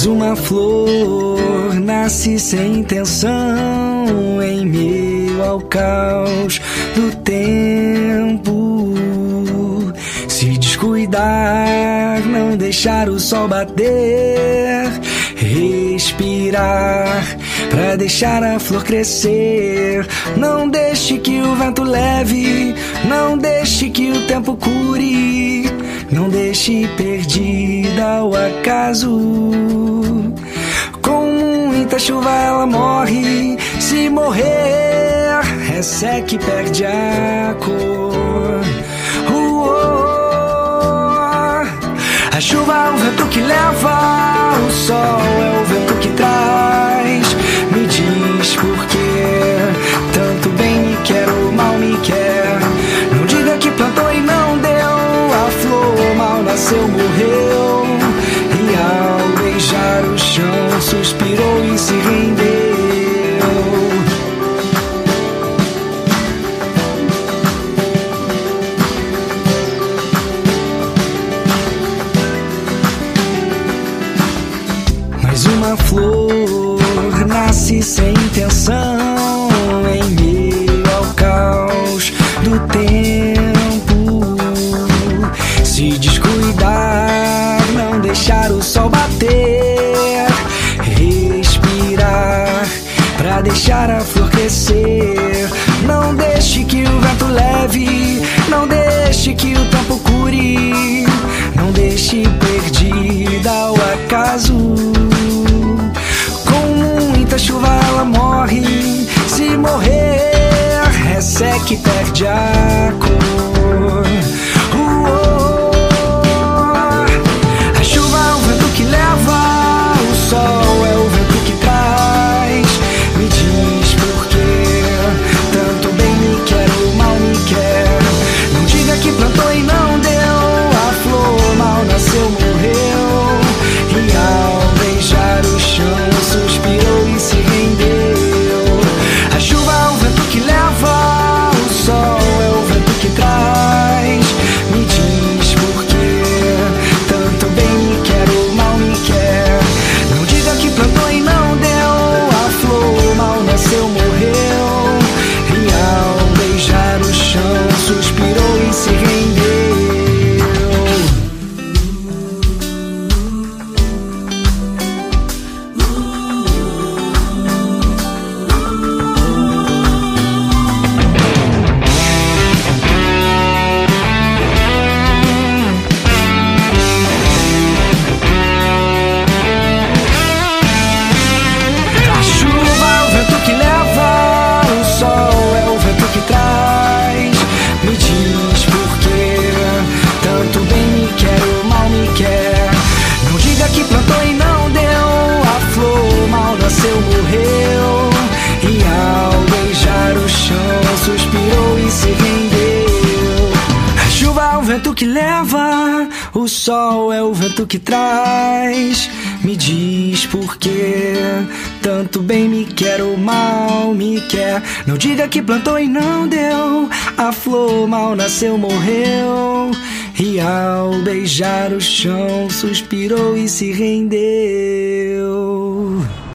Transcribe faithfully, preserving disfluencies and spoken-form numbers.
Mas uma flor nasce sem intenção em meio ao caos do tempo. Se descuidar, não deixar o sol bater, respirar pra deixar a flor crescer. Não deixe que o vento leve, não deixe que o tempo cure, não deixe perdida ao acaso. Com muita chuva ela morre, se morrer, resseca e perde a cor. A chuva é o vento que leva, o sol é o vento que traz. Me diz por que tanto bem me quer ou mal me quer. Não diga que plantou e não deu, a flor mal nasceu, morreu. E ao beijar o chão suspirou e se rendeu. Mas uma flor nasce sem intenção em meio ao caos do tempo. Se descuidar, não deixar o sol bater, respirar pra deixar a flor crescer. Não deixe que o vento leve, não deixe que o tempo cure, não deixe perdida ao acaso. Muita chuva ela morre, se morrer, resseca e perde a cor. Uh -oh. A chuva é o vento que leva, o sol é o vento que traz. Me diz por que tanto bem me quer ou mal me quer. Não diga que plantou e não deu, a flor mal nasceu, morreu. E ao beijar o chão suspirou e se rendeu. A chuva é o vento que leva, o sol é o vento que traz. Me diz por que tanto bem me quer ou mal me quer. Não diga que plantou e não deu, a flor mal nasceu, morreu. E ao beijar o chão suspirou e se rendeu. Vento que leva, o sol é o vento que traz. Me diz por que tanto bem me quer ou mal me quer. Não diga que plantou e não deu, a flor mal nasceu, morreu. E ao beijar o chão suspirou e se rendeu.